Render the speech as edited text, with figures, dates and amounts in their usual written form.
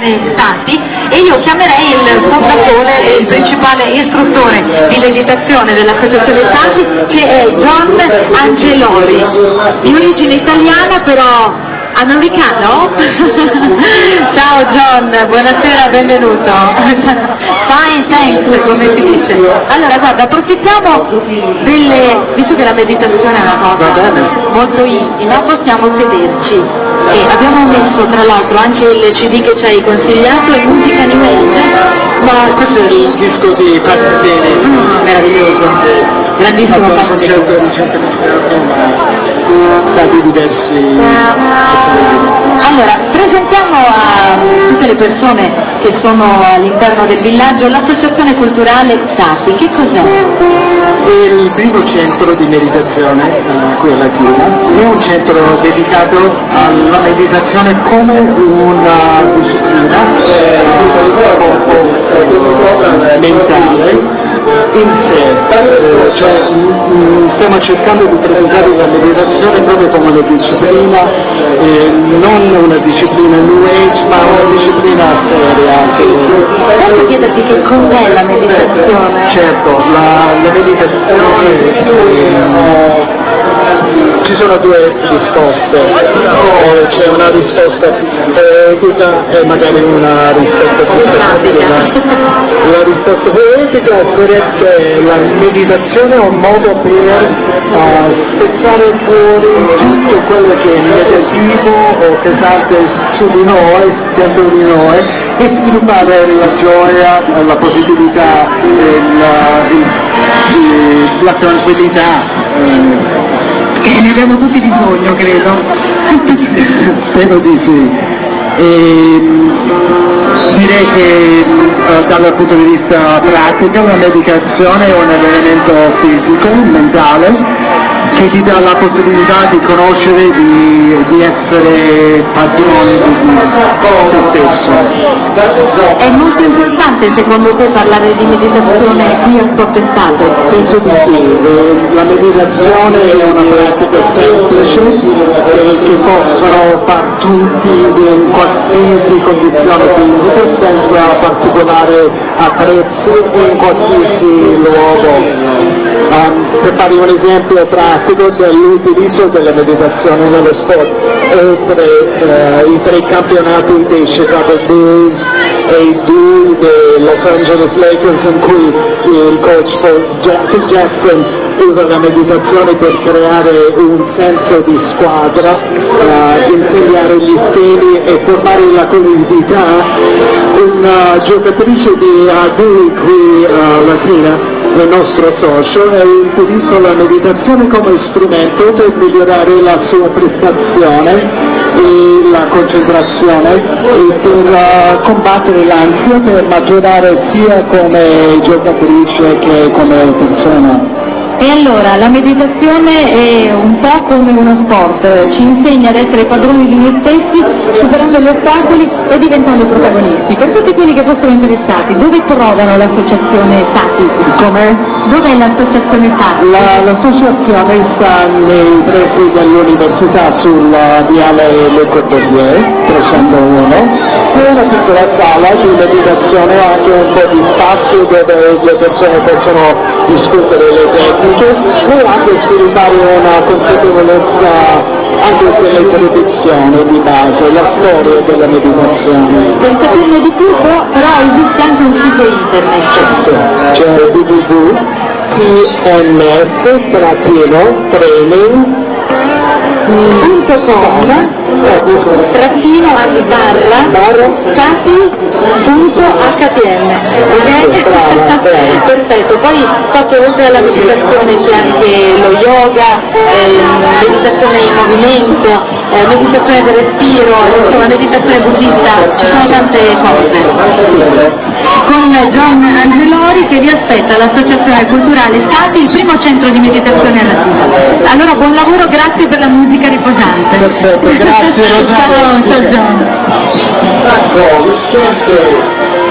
culturale Stati, e io chiamerei il fondatore e il principale istruttore di meditazione dell'associazione Stati, che è John Angelori, di origine italiana però americano. Ciao John, buonasera, benvenuto. Fine, thanks, come si dice. Allora guarda, approfittiamo visto che la meditazione è una cosa molto intima, possiamo sederci, e abbiamo messo tra l'altro anche il CD che ci hai consigliato, è musica New Age. Ma questo è il disco di Pazzini. Meraviglioso, grandissimo Pazzini. Recentemente stati diversi. Allora, presentiamo a tutte le persone che sono all'interno del villaggio l'associazione culturale Stati. Che cos'è? È il primo centro di meditazione qui a Latina. È un centro dedicato alla meditazione come una disciplina mentale in sé, cioè stiamo cercando di presentare la meditazione proprio come una disciplina, non una disciplina New Age, ma una disciplina seria. Posso chiederti che cos'è la meditazione? Certo, la meditazione, ci sono due risposte, c'è una risposta poetica e magari una risposta più pratica. La risposta poetica sarebbe: la meditazione è un modo per spezzare fuori tutto quello che è negativo o pesante su di noi, dentro di noi, e sviluppare la gioia, la positività, la tranquillità. Che ne abbiamo tutti bisogno, credo. Spero di sì. Direi che dal punto di vista pratico la meditazione è un allenamento fisico, mentale, che ti dà la possibilità di conoscere, di essere padrone di se stesso. È molto importante secondo te parlare di meditazione qui a Sportestate? Penso di sì, la meditazione è una pratica semplice che possono fare tutti in qualsiasi condizione fisica, senza particolare attrezzi e in qualsiasi luogo. Per fare un esempio pratico dell'utilizzo della meditazione nello sport, oltre i 3 campionati dei Chicago Bulls e i 2 dei Los Angeles Lakers, in cui il coach Phil Jackson usa la meditazione per creare un senso di squadra, insegnare gli schemi e formare la comunità. Una giocatrice di rugby qui a Latina, il nostro socio, ha utilizzato la meditazione come strumento per migliorare la sua prestazione e la concentrazione e per combattere l'ansia, per maturare sia come giocatrice che come persona. E allora, la meditazione è un po' come uno sport, ci insegna ad essere padroni di noi stessi, superando gli ostacoli e diventando protagonisti. Per tutti quelli che fossero interessati, dove trovano l'associazione Stati? Come? Dov'è l'associazione Stati? L'associazione sta nei pressi dell'università sulla viale Le Corbusier 301. È una piccola sala di meditazione, anche un po' di spazio dove le persone possono discutere le tecniche e anche sviluppare una consapevolezza anche delle tradizioni di base, la storia della meditazione. Per saperne di più però esiste anche un sito internet. Certo, c'è www.training.com trattino stati.htm, ok? Perfetto, poi so che oltre alla meditazione c'è anche lo yoga, meditazione in movimento, meditazione del respiro, insomma meditazione buddista, ci sono tante cose. Con John Angelori che vi aspetta all'Associazione Culturale Stati, il primo centro di meditazione a Latina. Allora buon lavoro, grazie per la musica riposante. Perfetto, grazie Rosario. Ciao John.